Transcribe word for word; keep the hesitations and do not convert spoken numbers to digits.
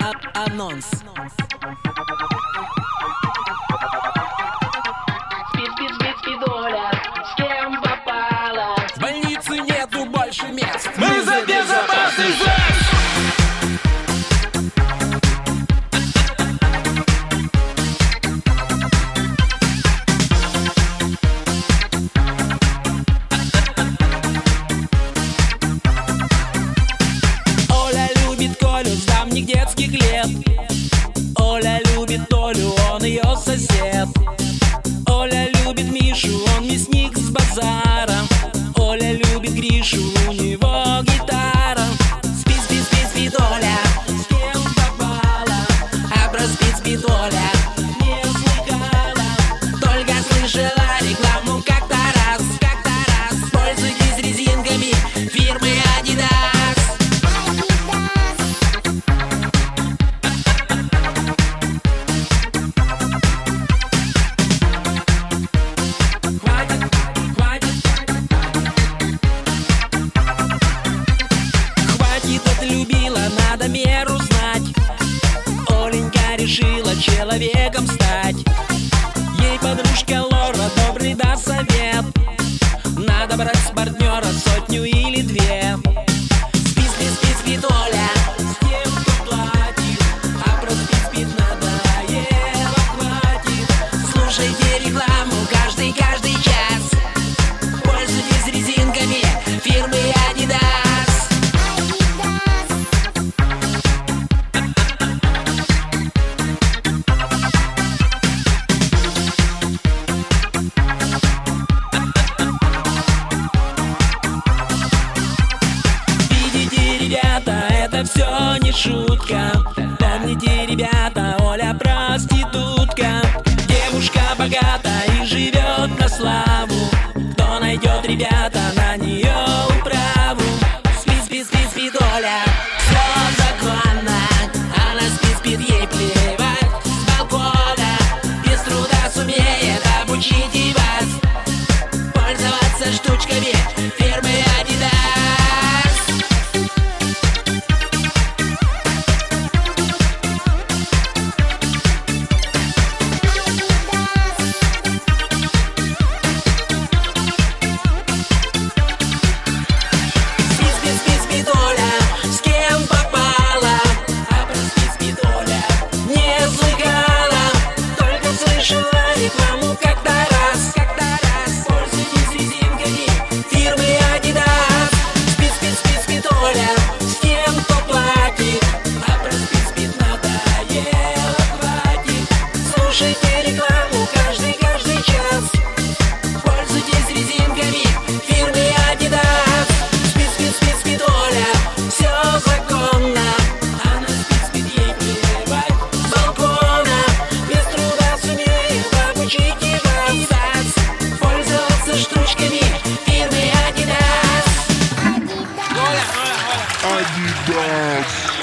Анонс. Спит, спит, спит, спидоля, с кем попала? В больнице нету больше мест. Мы за безопасный секс! Оля любит Колю с давних детских лет. Оля любит Толю, он ее сосед. Оля любит Мишу, он мясник с базара. Оля любит Гришу, у него гитара. Спит, спит, спит, спит Оля, с кем попала? А про спит, спит Оля не слыхала. Только слышала рекламу как-то раз, как-то раз. Пользуйтесь резинками фирмы Adidas. Любила, надо меру знать. Оленька решила человеком стать. Ей подружка Лора добрый даст совет. Надо брать с партнера сотню или две. Спит, спит, спит, спит Оля, с кем кто платит? А про спит, спит надоело, хватит. Слушайте рекламу каждый, каждый час. Пользуйтесь резинками фирмы Adidas. Это все не шутка. Помните, ребята, Оля проститутка. Девушка богата и живет на славу. Кто найдет, ребята, на нее управу? Спит, спит, спит, спит Оля, все законно. Она спит, спит, ей плевать с балкона. Без труда сумеет обучить и вас пользоваться штучками фирмы Adidas. Рекламу как-то раз, как-то раз. Пользуйтесь резинками фирмы Adidas. Спит, спит, спит, спит Оля, с кем кто платит? А про спит, спит надоело, хватит. Слушайте рекламу каждый, каждый час. Пользуйтесь резинками фирмы Adidas. Спит, спит, спит, спит Оля, все законно. Она спит, спит, ей плевать с балкона. Без труда сумеет обучите вас пользоваться штучками фирмы Adidas. Adidas.